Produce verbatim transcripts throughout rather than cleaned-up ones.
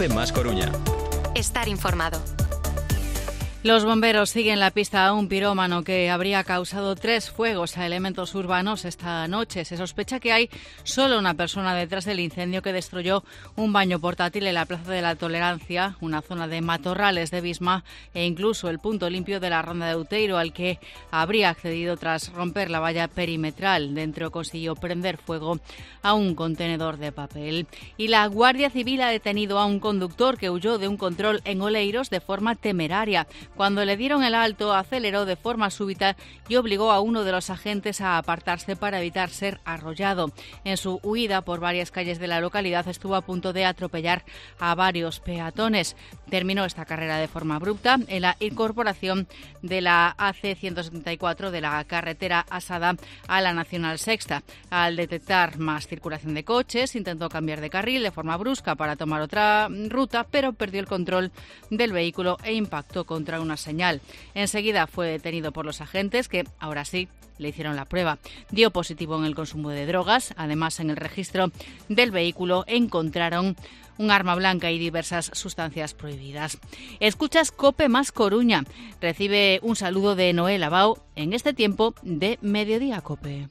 COPE más Coruña. Estar informado. Los bomberos siguen la pista a un pirómano que habría causado tres fuegos a elementos urbanos esta noche. Se sospecha que hay solo una persona detrás del incendio que destruyó un baño portátil en la Plaza de la Tolerancia, una zona de matorrales de Visma e incluso el punto limpio de la Ronda de Outeiro, al que habría accedido tras romper la valla perimetral. Dentro consiguió prender fuego a un contenedor de papel. Y la Guardia Civil ha detenido a un conductor que huyó de un control en Oleiros de forma temeraria. Cuando le dieron el alto, aceleró de forma súbita y obligó a uno de los agentes a apartarse para evitar ser arrollado. En su huida por varias calles de la localidad estuvo a punto de atropellar a varios peatones. Terminó esta carrera de forma abrupta en la incorporación de la A C ciento setenta y cuatro de la carretera Asada a la Nacional Sexta. Al detectar más circulación de coches, intentó cambiar de carril de forma brusca para tomar otra ruta, pero perdió el control del vehículo e impactó contra una señal. Enseguida fue detenido por los agentes que, ahora sí, le hicieron la prueba. Dio positivo en el consumo de drogas. Además, en el registro del vehículo encontraron un arma blanca y diversas sustancias prohibidas. Escuchas COPE más Coruña. Recibe un saludo de Noel Abao en este tiempo de Mediodía COPE.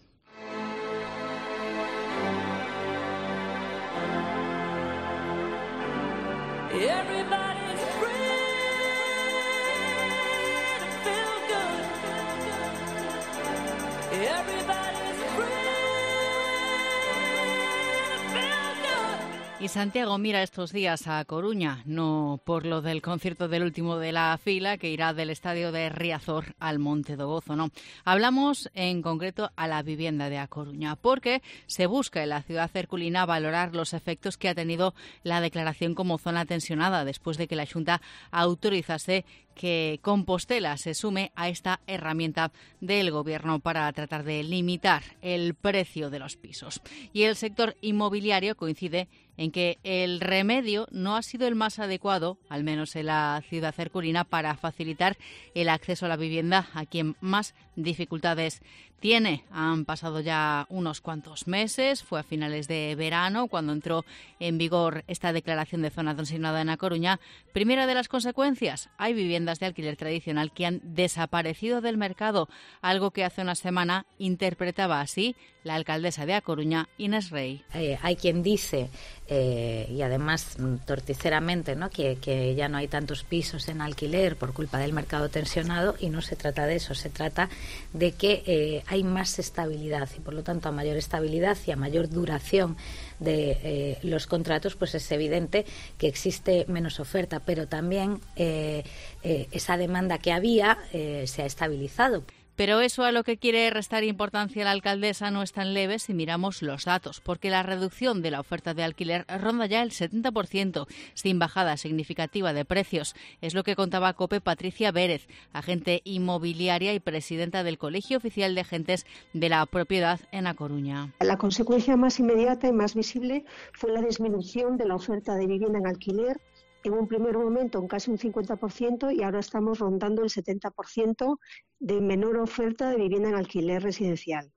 Y Santiago mira estos días a Coruña, no por lo del concierto del último de la fila que irá del estadio de Riazor al Monte do Gozo, no. Hablamos en concreto a la vivienda de A Coruña, porque se busca en la ciudad herculina valorar los efectos que ha tenido la declaración como zona tensionada después de que la Xunta autorizase que Compostela se sume a esta herramienta del Gobierno para tratar de limitar el precio de los pisos. Y el sector inmobiliario coincide en que el remedio no ha sido el más adecuado, al menos en la ciudad herculina, para facilitar el acceso a la vivienda a quien más dificultades tiene. Han pasado ya unos cuantos meses, fue a finales de verano cuando entró en vigor esta declaración de zona tensionada en A Coruña. Primera de las consecuencias, hay viviendas de alquiler tradicional que han desaparecido del mercado, algo que hace una semana interpretaba así la alcaldesa de A Coruña, Inés Rey. Eh, hay quien dice, eh, y además torticeramente, ¿no?, que, que ya no hay tantos pisos en alquiler por culpa del mercado tensionado, y no se trata de eso, se trata de que eh, hay más estabilidad y por lo tanto a mayor estabilidad y a mayor duración de eh, los contratos, pues es evidente que existe menos oferta, pero también eh, eh, esa demanda que había eh, se ha estabilizado. Pero eso a lo que quiere restar importancia la alcaldesa no es tan leve si miramos los datos, porque la reducción de la oferta de alquiler ronda ya el setenta por ciento, sin bajada significativa de precios. Es lo que contaba COPE Patricia Vérez, agente inmobiliaria y presidenta del Colegio Oficial de Agentes de la Propiedad en A Coruña. La consecuencia más inmediata y más visible fue la disminución de la oferta de vivienda en alquiler, en un primer momento en casi un cincuenta por ciento y ahora estamos rondando el setenta por ciento de menor oferta de vivienda en alquiler residencial.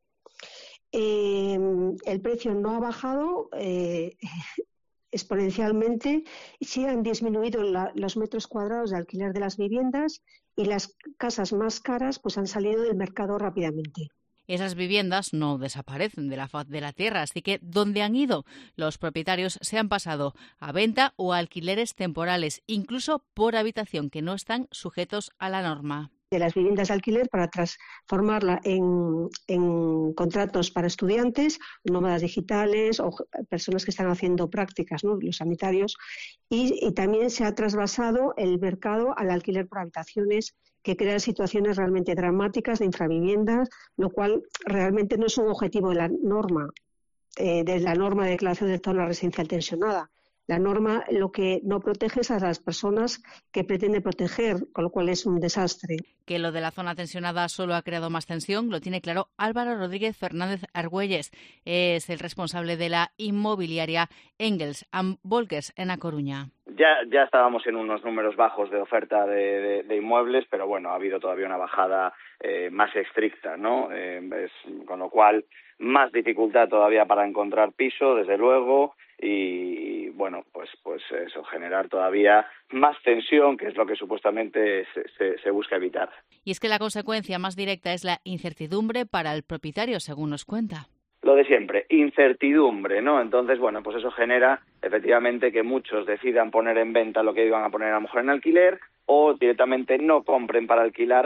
Eh, el precio no ha bajado eh, exponencialmente, sí han disminuido la, los metros cuadrados de alquiler de las viviendas y las casas más caras pues han salido del mercado rápidamente. Esas viviendas no desaparecen de la faz de la tierra, así que donde han ido los propietarios se han pasado a venta o a alquileres temporales, incluso por habitación, que no están sujetos a la norma. De las viviendas de alquiler para transformarla en, en contratos para estudiantes, nómadas digitales o personas que están haciendo prácticas, ¿no?, los sanitarios, y, y también se ha trasvasado el mercado al alquiler por habitaciones, que crea situaciones realmente dramáticas de infraviviendas, lo cual realmente no es un objetivo de la norma, eh, de la norma de declaración de zona residencial tensionada. La norma lo que no protege es a las personas que pretende proteger, con lo cual es un desastre. Que lo de la zona tensionada solo ha creado más tensión lo tiene claro Álvaro Rodríguez Fernández Argüelles. Es el responsable de la inmobiliaria Engels and Volkers en A Coruña. Ya, ya estábamos en unos números bajos de oferta de, de, de inmuebles, pero bueno, ha habido todavía una bajada eh, más estricta, ¿no? Eh, es, con lo cual, más dificultad todavía para encontrar piso, desde luego, y bueno, pues pues eso, generar todavía más tensión, que es lo que supuestamente se, se, se busca evitar. Y es que la consecuencia más directa es la incertidumbre para el propietario, según nos cuenta. Lo de siempre, incertidumbre, ¿no? Entonces, bueno, pues eso genera efectivamente que muchos decidan poner en venta lo que iban a poner a lo mejor en alquiler o directamente no compren para alquilar,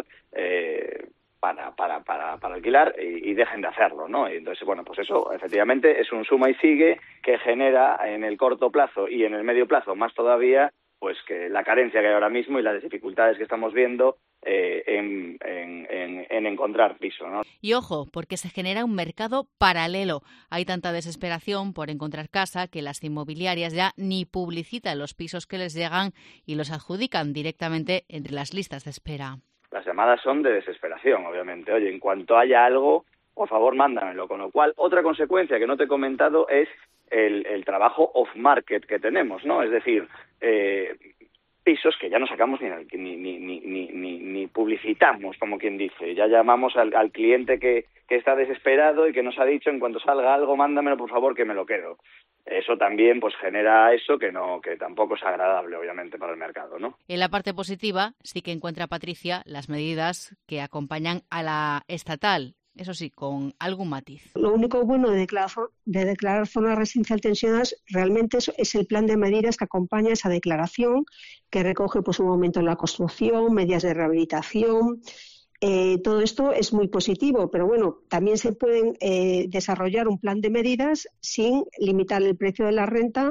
eh, para, para, para, para alquilar y, y dejen de hacerlo, ¿no? Y entonces, bueno, pues eso efectivamente es un suma y sigue que genera en el corto plazo y en el medio plazo más todavía, pues que la carencia que hay ahora mismo y las dificultades que estamos viendo eh, en, en, en, en encontrar piso, ¿no? Y ojo, porque se genera un mercado paralelo. Hay tanta desesperación por encontrar casa que las inmobiliarias ya ni publicitan los pisos que les llegan y los adjudican directamente entre las listas de espera. Las llamadas son de desesperación, obviamente. Oye, en cuanto haya algo, por favor, mándamelo. Con lo cual, otra consecuencia que no te he comentado es el, el trabajo off-market que tenemos, ¿no? Es decir, eh, pisos que ya no sacamos ni, ni, ni, ni, ni, ni publicitamos, como quien dice. Ya llamamos al, al cliente que, que está desesperado y que nos ha dicho, en cuanto salga algo, mándamelo, por favor, que me lo quedo. Eso también pues genera eso que no que tampoco es agradable, obviamente, para el mercado, ¿no? En la parte positiva sí que encuentra Patricia las medidas que acompañan a la estatal, eso sí, con algún matiz. Lo único bueno de declarar, de declarar zonas residencial tensionadas realmente es, es el plan de medidas que acompaña esa declaración, que recoge pues un aumento en la construcción, medidas de rehabilitación. Eh, todo esto es muy positivo, pero bueno, también se pueden eh, desarrollar un plan de medidas sin limitar el precio de la renta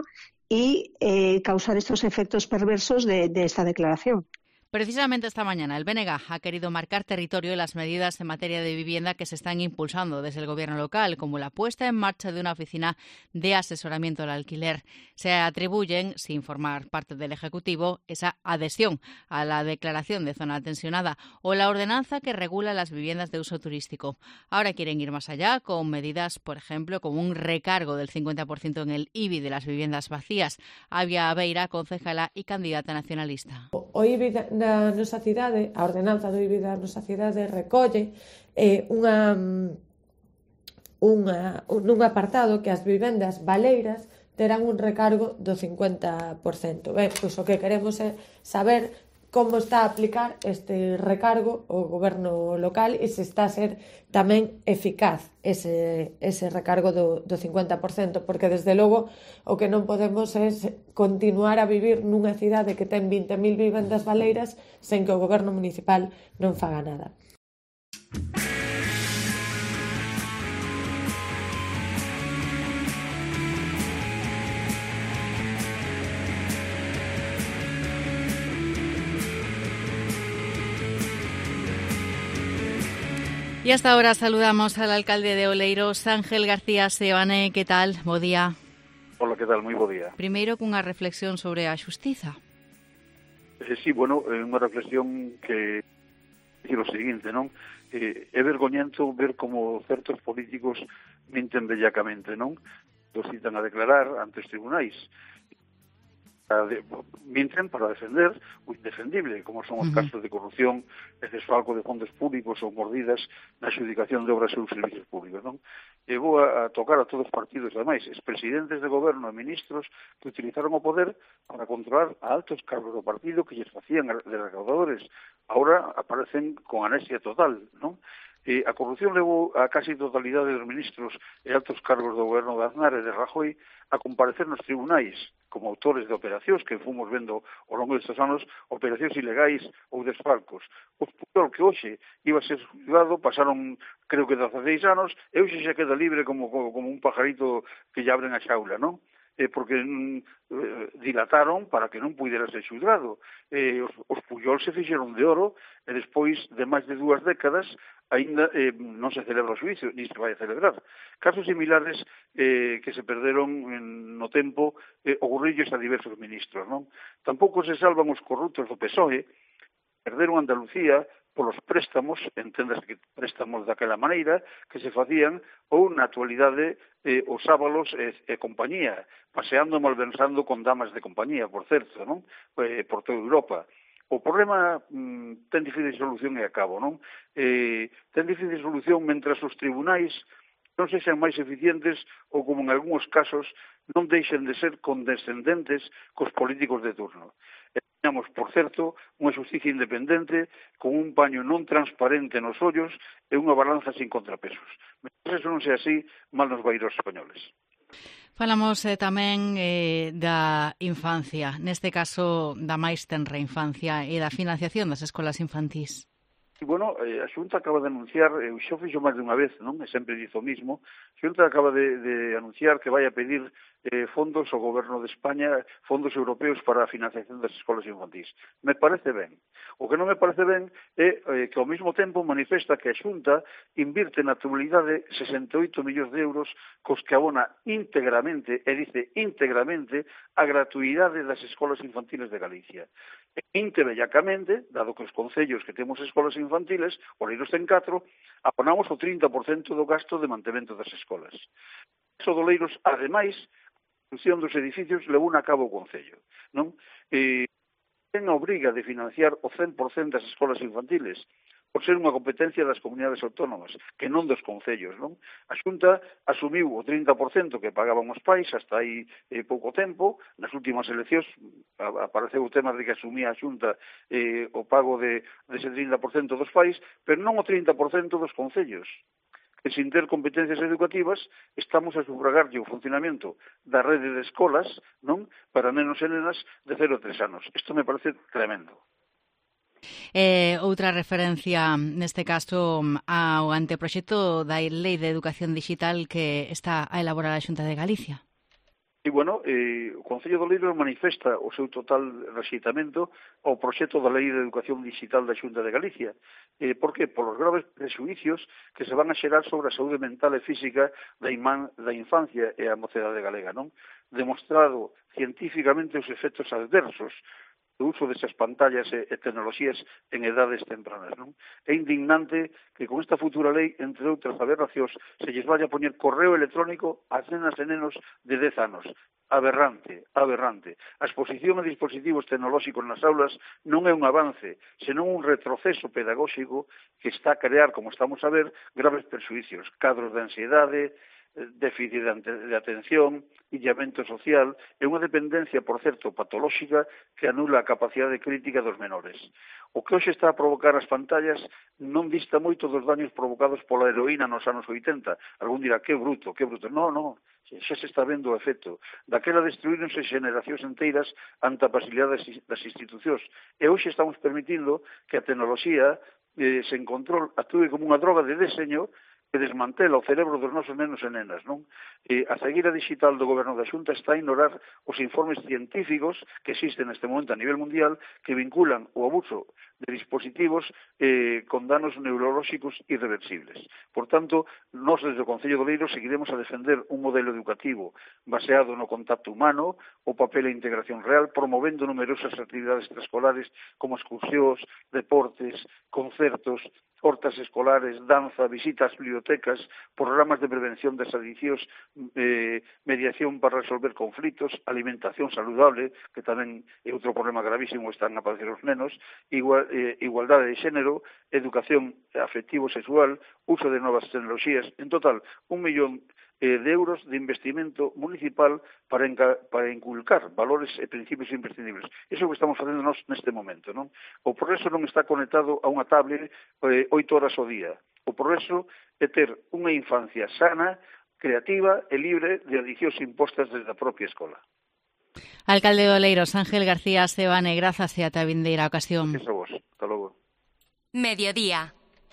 y eh, causar estos efectos perversos de, de esta declaración. Precisamente esta mañana el B N G ha querido marcar territorio en las medidas en materia de vivienda que se están impulsando desde el Gobierno local, como la puesta en marcha de una oficina de asesoramiento al alquiler. Se atribuyen, sin formar parte del Ejecutivo, esa adhesión a la declaración de zona tensionada o la ordenanza que regula las viviendas de uso turístico. Ahora quieren ir más allá con medidas, por ejemplo, como un recargo del cincuenta por ciento en el I B I de las viviendas vacías. Avia Aveira, concejala y candidata nacionalista. O I B I na nosa cidade, a ordenanza do I B I da nosa cidade recolle eh, unha, unha, un apartado que as vivendas baleiras terán un recargo do cincuenta por cento. Ben, pois o que queremos é saber como está a aplicar este recargo o goberno local e se está a ser tamén eficaz ese, ese recargo do, do cincuenta por cento, porque desde logo o que non podemos é continuar a vivir nunha cidade que ten vinte mil vivendas baleiras sen que o goberno municipal non faga nada. Y hasta ahora saludamos al alcalde de Oleiros, Ángel García Seoane. Que tal? Bo día. Hola, que tal? Moi bo día. Primeiro cunha reflexión sobre a xustiza. Eh, sí, bueno, é unha reflexión que dice o seguinte, non? Eh, é vergoñento ver como certos políticos minten bellacamente, non? Os citan a declarar ante os tribunais. De, minten para defender o indefendible, como son os uh-huh. casos de corrupción, de desfalco de fondos públicos ou mordidas na adjudicación de obras e os servicios públicos, non? E vou a, a tocar a todos os partidos, ademais, expresidentes de goberno e ministros que utilizaron o poder para controlar a altos cargos do partido que lles facían de recaudadores. Ahora aparecen con anesia total, non? E a corrupción levou a casi totalidade dos ministros e altos cargos do goberno de Aznar e de Rajoy a comparecer nos tribunais como autores de operacións que fomos vendo ao longo destes anos, operacións ilegais ou desfalcos. O Pujol, que hoxe iba a ser juzgado, pasaron, creo que dezaseis anos, e hoxe xa queda libre como, como, como un pajarito que lle abren a xaula, non? Eh, porque mm, eh, dilataron para que non pudera ser xulgado. Eh, os, os Pujol se fixeron de oro e despois de máis de dúas décadas aínda eh, non se celebra o xuicio, ni se vai a celebrar. Casos similares eh, que se perderon en, no tempo eh, ocorrillos a diversos ministros, non? Tampouco se salvan os corruptos do P S O E, perderon Andalucía polos préstamos, enténdase que préstamos daquela maneira, que se facían, ou na actualidade eh, os sábalos e, e compañía, paseando e malversando con damas de compañía, por certo, non? Eh, por toda Europa. O problema mm, ten difícil solución e acabo, non? Eh, ten difícil solución mentras os tribunais non sexan máis eficientes ou, como en algúns casos, non deixen de ser condescendentes cos políticos de turno. E teñamos, por certo, unha xusticia independente con un paño non transparente nos ollos e unha balanza sin contrapesos. Mentre eso non sea así, mal nos vai ir aos españoles. Falamos eh, tamén eh, da infancia, neste caso da máis tenra infancia e da financiación das escolas infantís. E, bueno, eh, a Xunta acaba de anunciar, eh, xo fixo máis de unha vez, non? E sempre dizo o mismo, a Xunta acaba de, de anunciar que vai a pedir eh, fondos ao Goberno de España, fondos europeos para a financiación das escolas infantís. Me parece ben. O que non me parece ben é eh, que ao mesmo tempo manifesta que a Xunta invirte na actualidade sesenta e oito millóns de euros cos que abona íntegramente, e dice íntegramente, a gratuidade das escolas infantiles de Galicia. E intebellacamente, dado que os concellos que temos escolas infantiles, o Oleiros ten catro, abonamos o trinta por cento do gasto de mantemento das escolas. Eso do Oleiros, ademais, a construción dos edificios levou a cabo o Concello, non? E ten a obriga de financiar o cen por cento das escolas infantiles, por ser unha competencia das comunidades autónomas, que non dos concellos, non? A Xunta asumiu o trinta por cento que pagaban os pais hasta aí eh, pouco tempo. Nas últimas eleccións apareceu o tema de que asumía a Xunta eh, o pago de, de ese trinta por cento dos pais, pero non o trinta por cento dos concellos, que sin ter competencias educativas estamos a sufragarlle o funcionamento da rede de escolas, non, para nenos e nenas de cero a tres anos. Isto me parece tremendo. Eh, outra referencia, neste caso, ao anteproxecto da Lei de Educación Digital que está a elaborar a Xunta de Galicia. E, bueno, eh, o Concello do Oleiros manifesta o seu total rexeitamento ao proxecto da Lei de Educación Digital da Xunta de Galicia. Eh, por que? Por os graves prejuicios que se van a xerar sobre a saúde mental e física da, imán, da infancia e a mocedade galega, non? Demostrado científicamente os efectos adversos do uso desas pantallas e, e tecnoloxías en edades tempranas, non? É indignante que con esta futura lei, entre outras aberracións, se lles vaya a poñer correo electrónico ás nenas e nenos de dez anos. Aberrante, aberrante. A exposición a dispositivos tecnolóxicos nas aulas non é un avance, senón un retroceso pedagóxico que está a crear, como estamos a ver, graves perxuicios, cadros de ansiedade, déficit de atención, illamento social e unha dependencia, por certo, patolóxica que anula a capacidade crítica dos menores. O que hoxe está a provocar as pantallas non dista moito dos daños provocados pola heroína nos anos oitenta. Algún dirá, que bruto, que bruto. Non, non, xa se está vendo o efecto. Daquela destruíronse xeneracións enteiras ante a pasividade das institucións. E hoxe estamos permitindo que a tecnoloxía eh, sen control actúe como unha droga de deseño que desmantela o cerebro dos nosos nenos e nenas, non? E a cegueira digital do Goberno da Xunta está a ignorar os informes científicos que existen neste momento a nivel mundial que vinculan o abuso de dispositivos eh, con danos neurolóxicos irreversibles. Por tanto, nós desde o Concello de Oleiros seguiremos a defender un modelo educativo baseado no contacto humano, o papel e integración real, promovendo numerosas actividades extraescolares como excursións, deportes, concertos, hortas escolares, danza, visitas a bibliotecas, programas de prevención das adiccións, eh, mediación para resolver conflitos, alimentación saludable, que tamén é outro problema gravísimo, están a padecer os nenos, igual, eh, igualdade de xénero, educación afectivo-sexual, uso de novas tecnoloxías, en total, un millón eh, de euros de investimento municipal para, enca, para inculcar valores e principios imprescindibles. Iso é o que estamos facendo nós neste momento, non? O progreso non está conectado a unha tablet eh, oito horas ao día. O progreso é ter unha infancia sana, creativa e libre de adiccións impostas desde a propia escola. Alcalde de Oleiros, Ángel García Sebane, grazas e ata a vindeira ocasión. Gracias a vos. Hasta logo. Mediodía.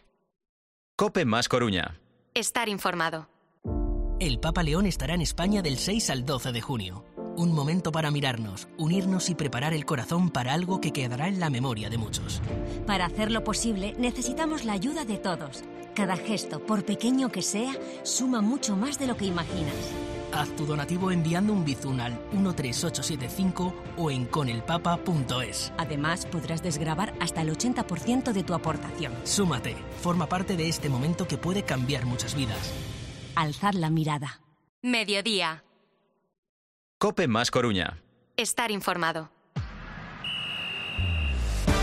COPE más Coruña. Estar informado. El Papa León estará en España del seis al doce de junio. Un momento para mirarnos, unirnos y preparar el corazón para algo que quedará en la memoria de muchos. Para hacerlo posible, necesitamos la ayuda de todos. Cada gesto, por pequeño que sea, suma mucho más de lo que imaginas. Haz tu donativo enviando un bizun al uno tres ocho siete cinco o en conelpapa punto es. Además, podrás desgravar hasta el ochenta por ciento de tu aportación. Súmate, forma parte de este momento que puede cambiar muchas vidas. Alzad la mirada. Mediodía. COPE más Coruña. Estar informado.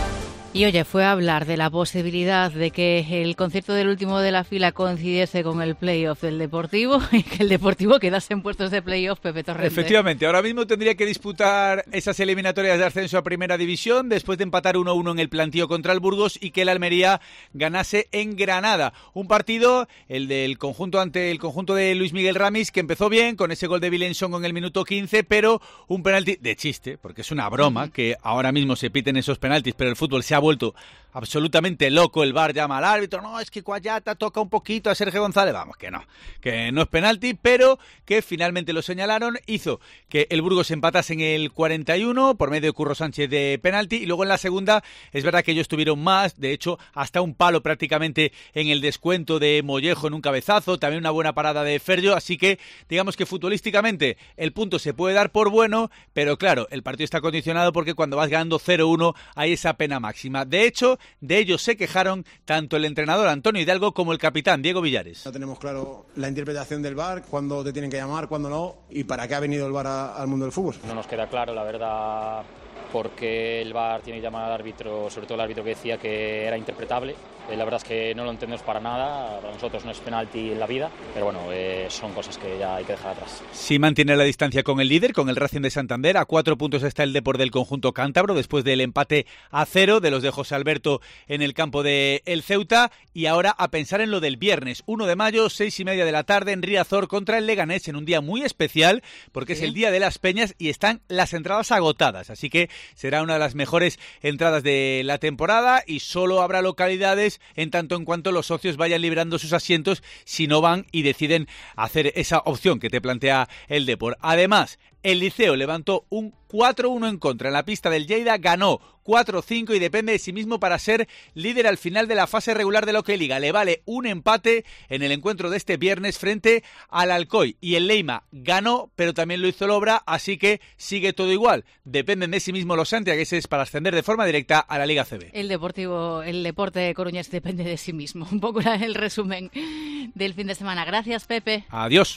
Y oye, fue a hablar de la posibilidad de que el concierto del último de la fila coincidiese con el playoff del Deportivo y que el Deportivo quedase en puestos de playoff, Pepe Torrente. Efectivamente, ahora mismo tendría que disputar esas eliminatorias de ascenso a Primera División después de empatar uno a uno en el plantío contra el Burgos y que el Almería ganase en Granada. Un partido, el del conjunto ante el conjunto de Luis Miguel Ramis, que empezó bien con ese gol de Vilenson en el minuto quince, pero un penalti de chiste, porque es una broma que ahora mismo se piten esos penaltis, pero el fútbol se ha vuelto absolutamente loco. El V A R llama al árbitro, no, es que Cuayata toca un poquito a Sergio González, vamos, que no, que no es penalti, pero que finalmente lo señalaron, hizo que el Burgos empatase en el cuarenta y uno por medio de Curro Sánchez de penalti, y luego en la segunda es verdad que ellos tuvieron más, de hecho hasta un palo prácticamente en el descuento de Mollejo en un cabezazo, también una buena parada de Ferrio, así que digamos que futbolísticamente el punto se puede dar por bueno, pero claro, el partido está condicionado porque cuando vas ganando cero uno hay esa pena máxima. De hecho, de ellos se quejaron tanto el entrenador Antonio Hidalgo como el capitán Diego Villares. No tenemos claro la interpretación del V A R, cuándo te tienen que llamar, cuándo no, y para qué ha venido el V A R a, al mundo del fútbol. No nos queda claro, la verdad, porque el V A R tiene que llamar al árbitro, sobre todo el árbitro que decía que era interpretable. Eh, la verdad es que no lo entendemos para nada, para nosotros no es penalti en la vida, pero bueno, eh, son cosas que ya hay que dejar atrás. Sí mantiene la distancia con el líder, con el Racing de Santander, a cuatro puntos está el Depor del conjunto cántabro, después del empate a cero de los de José Alberto en el campo de el Ceuta, y ahora a pensar en lo del viernes, uno de mayo, seis y media de la tarde, en Riazor contra el Leganés, en un día muy especial, porque ¿Sí? es el día de las Peñas y están las entradas agotadas, así que será una de las mejores entradas de la temporada y solo habrá localidades en tanto en cuanto los socios vayan librando sus asientos si no van y deciden hacer esa opción que te plantea el Depor. Además, el Liceo levantó un cuatro uno en contra en la pista del Lleida, ganó cuatro cinco y depende de sí mismo para ser líder al final de la fase regular de la Hockey Liga. Le vale un empate en el encuentro de este viernes frente al Alcoy. Y el Leima ganó, pero también lo hizo el Obra, así que sigue todo igual. Dependen de sí mismo los santiagueses para ascender de forma directa a la Liga C B. El Deportivo, el Deporte Coruñés depende de sí mismo. Un poco el resumen del fin de semana. Gracias, Pepe. Adiós.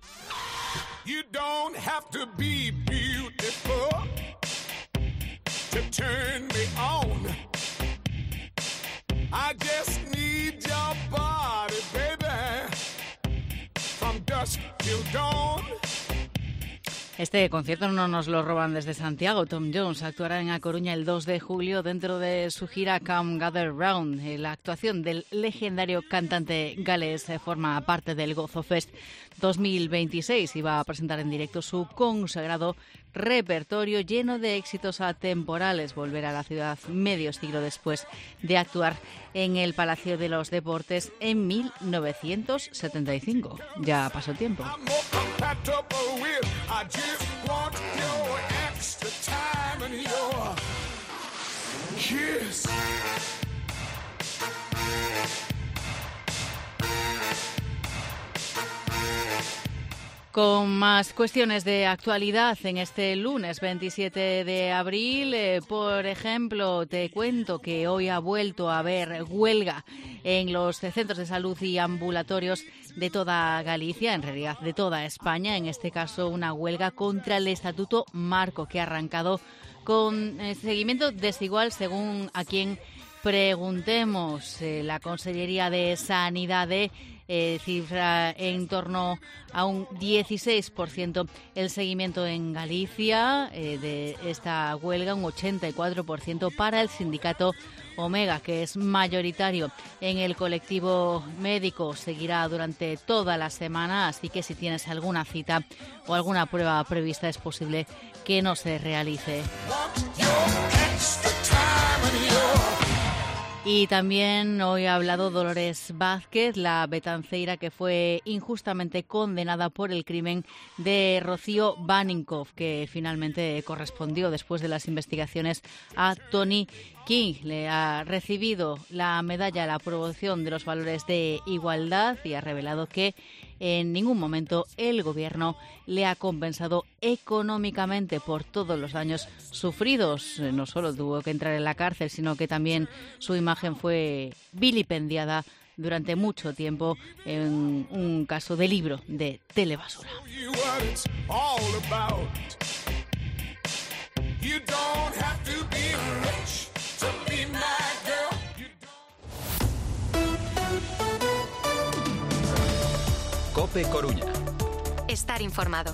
You don't have to be beautiful to turn me on. I just need your body, baby, from dusk till dawn. Este concierto no nos lo roban desde Santiago. Tom Jones actuará en A Coruña el dos de julio dentro de su gira Come Gather Round. La actuación del legendario cantante galés forma parte del Gozo Fest dos mil veintiséis y va a presentar en directo su consagrado repertorio lleno de éxitos atemporales. Volverá a la ciudad medio siglo después de actuar en el Palacio de los Deportes en mil novecientos setenta y cinco. Ya pasó tiempo. Con más cuestiones de actualidad en este lunes veintisiete de abril, eh, por ejemplo, te cuento que hoy ha vuelto a haber huelga en los centros de salud y ambulatorios de toda Galicia, en realidad de toda España, en este caso una huelga contra el Estatuto Marco que ha arrancado con eh, seguimiento desigual según a quien preguntemos. Eh, la Consellería de Sanidad de Eh, cifra en torno a un dieciséis por ciento el seguimiento en Galicia eh, de esta huelga, un ochenta y cuatro por ciento para el sindicato Omega, que es mayoritario en el colectivo médico. Seguirá durante toda la semana, así que si tienes alguna cita o alguna prueba prevista es posible que no se realice. Y también hoy ha hablado Dolores Vázquez, la betanceira que fue injustamente condenada por el crimen de Rocío Baninkoff, que finalmente correspondió después de las investigaciones a Tony King. Le ha recibido la medalla a la promoción de los valores de igualdad y ha revelado que en ningún momento el gobierno le ha compensado económicamente por todos los daños sufridos. No solo tuvo que entrar en la cárcel, sino que también su imagen fue vilipendiada durante mucho tiempo en un caso de libro de telebasura. You don't have to be rich to be mad. COPE Coruña. Estar informado.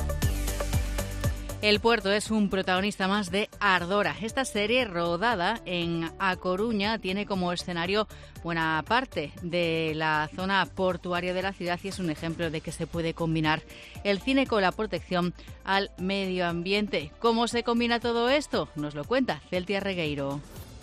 El puerto es un protagonista más de Ardora. Esta serie, rodada en A Coruña, tiene como escenario buena parte de la zona portuaria de la ciudad y es un ejemplo de que se puede combinar el cine con la protección al medio ambiente. ¿Cómo se combina todo esto? Nos lo cuenta Celtia Regueiro.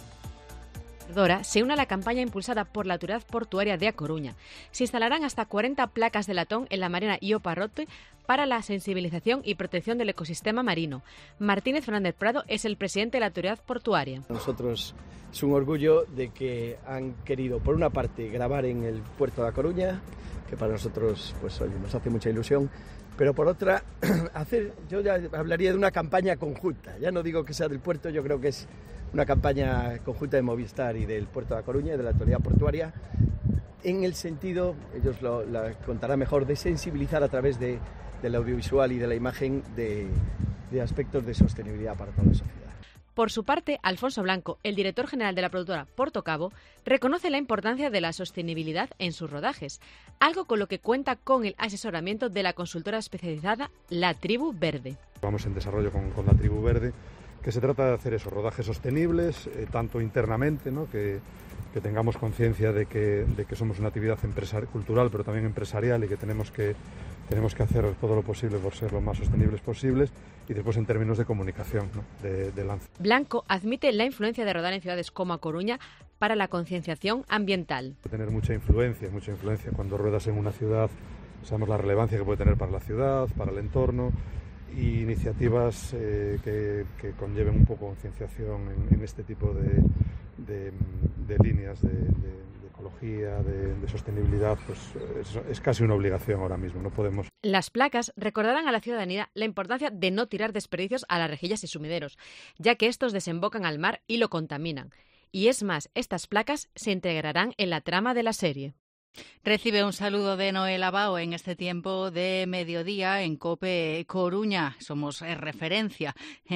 Ardora se une a la campaña impulsada por la Autoridad Portuaria de A Coruña. Se instalarán hasta cuarenta placas de latón en la Marina Io Parrote para la sensibilización y protección del ecosistema marino. Martínez Fernández Prado es el presidente de la Autoridad Portuaria. Nosotros es un orgullo de que han querido, por una parte, grabar en el puerto de A Coruña, que para nosotros pues, oye, nos hace mucha ilusión, pero por otra, hacer, yo ya hablaría de una campaña conjunta. Ya no digo que sea del puerto, yo creo que es una campaña conjunta de Movistar y del puerto de A Coruña y de la Autoridad Portuaria, en el sentido, ellos lo la contarán mejor, de sensibilizar a través de, del audiovisual y de la imagen de, de aspectos de sostenibilidad para toda la sociedad. Por su parte, Alfonso Blanco, el director general de la productora Portocabo, reconoce la importancia de la sostenibilidad en sus rodajes, algo con lo que cuenta con el asesoramiento de la consultora especializada La Tribu Verde. Vamos en desarrollo con, con La Tribu Verde, que se trata de hacer esos rodajes sostenibles, eh, tanto internamente, ¿no? que, que tengamos conciencia de que, de que somos una actividad empresarial, cultural, pero también empresarial y que tenemos que tenemos que hacer todo lo posible por ser lo más sostenibles posibles, y después en términos de comunicación, ¿no? de, de lanza. Blanco admite la influencia de rodar en ciudades como A Coruña para la concienciación ambiental. Tener mucha influencia, mucha influencia. Cuando ruedas en una ciudad, sabemos la relevancia que puede tener para la ciudad, para el entorno, y iniciativas eh, que, que conlleven un poco concienciación en, en este tipo de, de, de líneas de, de, de ecología, de, de sostenibilidad, pues es, es casi una obligación ahora mismo, no podemos. Las placas recordarán a la ciudadanía la importancia de no tirar desperdicios a las rejillas y sumideros, ya que estos desembocan al mar y lo contaminan. Y es más, estas placas se integrarán en la trama de la serie. Recibe un saludo de Noel Abao en este tiempo de mediodía en COPE Coruña. Somos referencia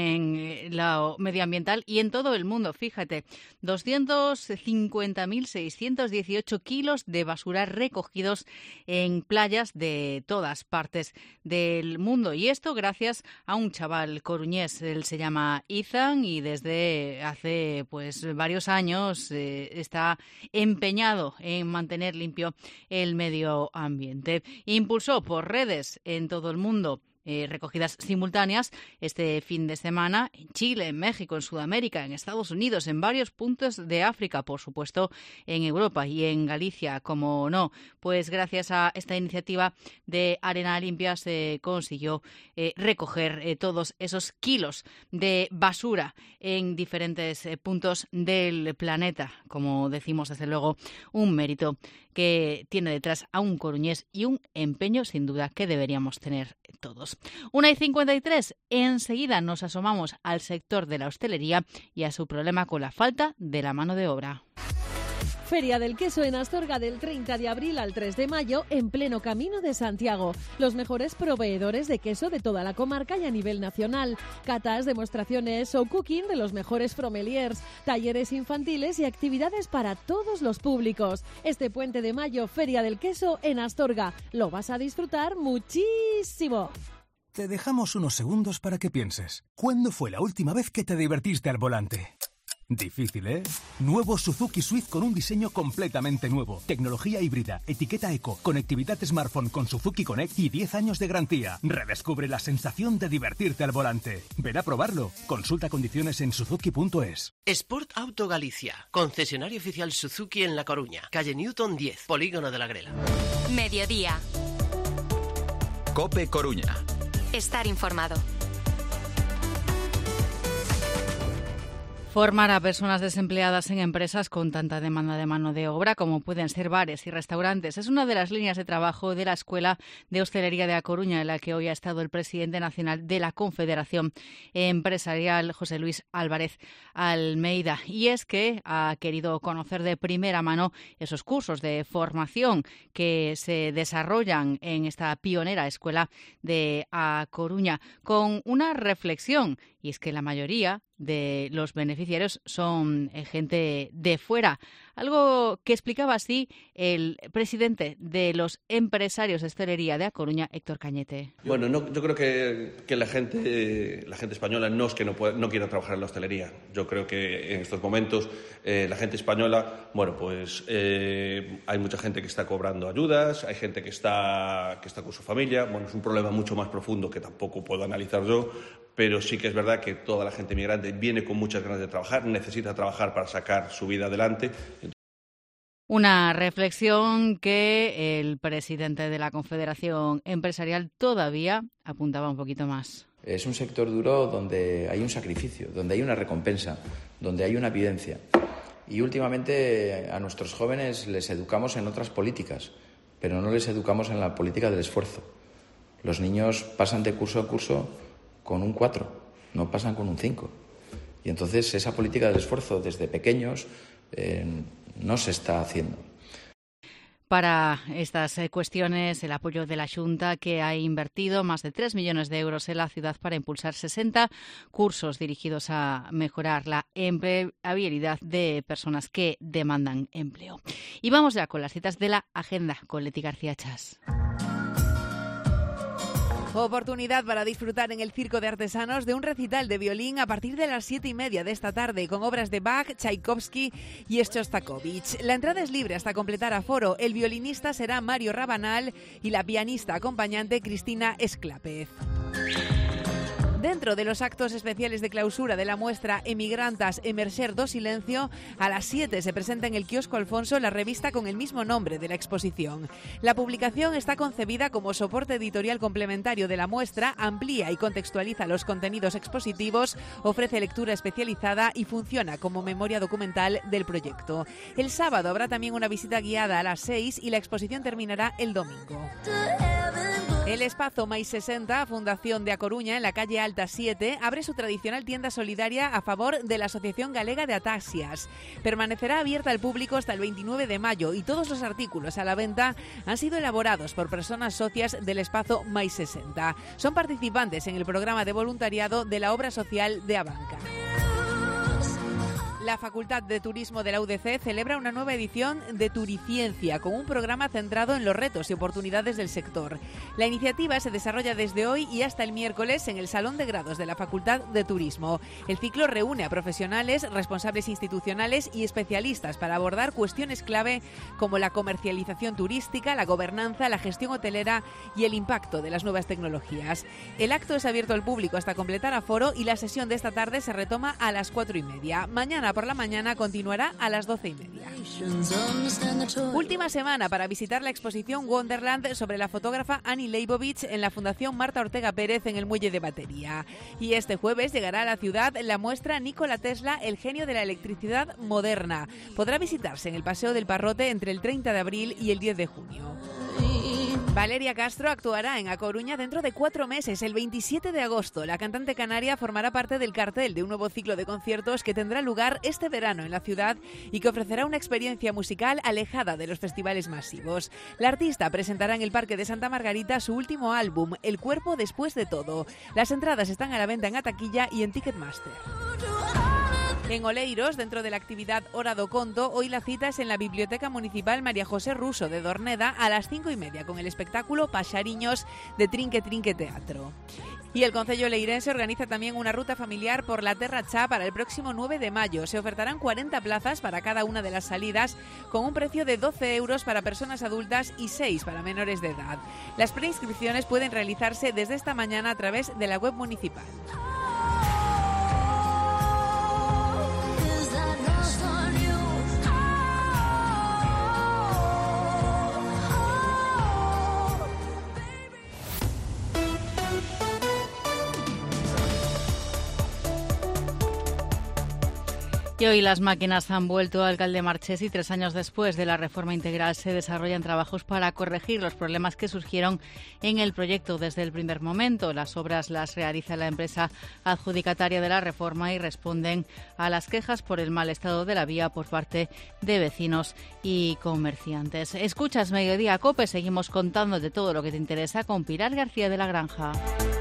en lo medioambiental y en todo el mundo. Fíjate, doscientos cincuenta mil seiscientos dieciocho kilos de basura recogidos en playas de todas partes del mundo. Y esto gracias a un chaval coruñés. Él se llama Ethan y desde hace pues varios años eh, está empeñado en mantener limpio el medio ambiente. Impulsó por redes en todo el mundo Eh, recogidas simultáneas este fin de semana en Chile, en México, en Sudamérica, en Estados Unidos, en varios puntos de África, por supuesto, en Europa y en Galicia, como no. Pues gracias a esta iniciativa de Arena Limpia se consiguió eh, recoger eh, todos esos kilos de basura en diferentes eh, puntos del planeta. Como decimos, desde luego, un mérito que tiene detrás a un coruñés y un empeño, sin duda, que deberíamos tener todos. Una y cincuenta y tres, enseguida nos asomamos al sector de la hostelería y a su problema con la falta de la mano de obra. Feria del Queso en Astorga del treinta de abril al tres de mayo en pleno Camino de Santiago. Los mejores proveedores de queso de toda la comarca y a nivel nacional. Catas, demostraciones o cooking de los mejores fromeliers, talleres infantiles y actividades para todos los públicos. Este puente de mayo, Feria del Queso en Astorga. Lo vas a disfrutar muchísimo. Te dejamos unos segundos para que pienses. ¿Cuándo fue la última vez que te divertiste al volante? Difícil, ¿eh? Nuevo Suzuki Swift con un diseño completamente nuevo. Tecnología híbrida, etiqueta eco, conectividad smartphone con Suzuki Connect y diez años de garantía. Redescubre la sensación de divertirte al volante. Ven a probarlo. Consulta condiciones en suzuki punto es. Sport Auto Galicia, concesionario oficial Suzuki en La Coruña, calle Newton diez, Polígono de la Grela. Mediodía. COPE Coruña. Estar informado. Formar a personas desempleadas en empresas con tanta demanda de mano de obra como pueden ser bares y restaurantes es una de las líneas de trabajo de la Escuela de Hostelería de A Coruña, en la que hoy ha estado el presidente nacional de la Confederación Empresarial, José Luis Álvarez Almeida. Y es que ha querido conocer de primera mano esos cursos de formación que se desarrollan en esta pionera Escuela de A Coruña, con una reflexión, y es que la mayoría de los beneficiarios son gente de fuera. Algo que explicaba así el presidente de los empresarios de hostelería de A Coruña, Héctor Cañete. Bueno, no, yo creo que, que la gente la gente española no es que no, pueda, no quiera trabajar en la hostelería. Yo creo que en estos momentos eh, la gente española, bueno, pues eh, hay mucha gente que está cobrando ayudas, hay gente que está, que está con su familia. Bueno, es un problema mucho más profundo que tampoco puedo analizar yo, pero sí que es verdad que toda la gente migrante viene con muchas ganas de trabajar, necesita trabajar para sacar su vida adelante. Una reflexión que el presidente de la Confederación Empresarial todavía apuntaba un poquito más. Es un sector duro donde hay un sacrificio, donde hay una recompensa, donde hay una evidencia. Y últimamente a nuestros jóvenes les educamos en otras políticas, pero no les educamos en la política del esfuerzo. Los niños pasan de curso a curso con un cuatro, no pasan con un cinco. Y entonces esa política del esfuerzo desde pequeños eh, no se está haciendo. Para estas cuestiones, el apoyo de la Xunta, que ha invertido más de tres millones de euros en la ciudad para impulsar sesenta cursos dirigidos a mejorar la empleabilidad de personas que demandan empleo. Y vamos ya con las citas de la agenda con Leti García Chas. Oportunidad para disfrutar en el Circo de Artesanos de un recital de violín a partir de las siete y media de esta tarde con obras de Bach, Tchaikovsky y Shostakovich. La entrada es libre hasta completar aforo. El violinista será Mario Rabanal y la pianista acompañante Cristina Esclápez. Dentro de los actos especiales de clausura de la muestra Emigrantas Emerger do Silencio, a las siete se presenta en el kiosco Alfonso la revista con el mismo nombre de la exposición. La publicación está concebida como soporte editorial complementario de la muestra, amplía y contextualiza los contenidos expositivos, ofrece lectura especializada y funciona como memoria documental del proyecto. El sábado habrá también una visita guiada a las seis y la exposición terminará el domingo. El Espazo Mais sesenta, Fundación de A Coruña, en la calle Alta siete, abre su tradicional tienda solidaria a favor de la Asociación Galega de Ataxias. Permanecerá abierta al público hasta el veintinueve de mayo y todos los artículos a la venta han sido elaborados por personas socias del Espazo Mais sesenta. Son participantes en el programa de voluntariado de la obra social de Abanca. La Facultad de Turismo de la U D C celebra una nueva edición de Turiciencia con un programa centrado en los retos y oportunidades del sector. La iniciativa se desarrolla desde hoy y hasta el miércoles en el Salón de Grados de la Facultad de Turismo. El ciclo reúne a profesionales, responsables institucionales y especialistas para abordar cuestiones clave como la comercialización turística, la gobernanza, la gestión hotelera y el impacto de las nuevas tecnologías. El acto es abierto al público hasta completar aforo y la sesión de esta tarde se retoma a las cuatro y media. Mañana por la mañana continuará a las doce y media. Última semana para visitar la exposición Wonderland sobre la fotógrafa Annie Leibovitz en la Fundación Marta Ortega Pérez en el Muelle de Batería. Y este jueves llegará a la ciudad la muestra Nikola Tesla, el genio de la electricidad moderna. Podrá visitarse en el Paseo del Parrote entre el treinta de abril y el diez de junio. Valeria Castro actuará en A Coruña dentro de cuatro meses, el veintisiete de agosto. La cantante canaria formará parte del cartel de un nuevo ciclo de conciertos que tendrá lugar este verano en la ciudad y que ofrecerá una experiencia musical alejada de los festivales masivos. La artista presentará en el Parque de Santa Margarita su último álbum, El cuerpo después de todo. Las entradas están a la venta en Ataquilla y en Ticketmaster. En Oleiros, dentro de la actividad Hora do Conto, hoy la cita es en la Biblioteca Municipal María José Ruso de Dorneda a las cinco y media con el espectáculo Paxariños de Trinque Trinque Teatro. Y el Concello Leirense organiza también una ruta familiar por la Terra Chá para el próximo nueve de mayo. Se ofertarán cuarenta plazas para cada una de las salidas con un precio de doce euros para personas adultas y seis para menores de edad. Las preinscripciones pueden realizarse desde esta mañana a través de la web municipal. Y hoy las máquinas han vuelto al Caldemarchés y tres años después de la reforma integral se desarrollan trabajos para corregir los problemas que surgieron en el proyecto desde el primer momento. Las obras las realiza la empresa adjudicataria de la reforma y responden a las quejas por el mal estado de la vía por parte de vecinos y comerciantes. Escuchas Mediodía Cope, seguimos contando de todo lo que te interesa con Pilar García de la Granja.